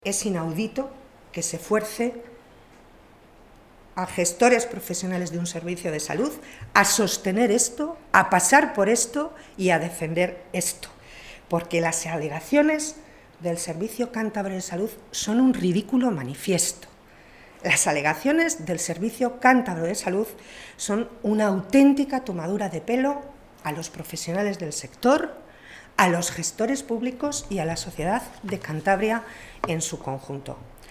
Es inaudito que se fuerce a gestores profesionales de un servicio de salud a sostener esto, a pasar por esto y a defender esto, porque las alegaciones del Servicio Cántabro de Salud son un ridículo manifiesto. Las alegaciones del Servicio Cántabro de Salud son una auténtica tomadura de pelo a los profesionales del sector, a los gestores públicos y a la sociedad de Cantabria en su conjunto.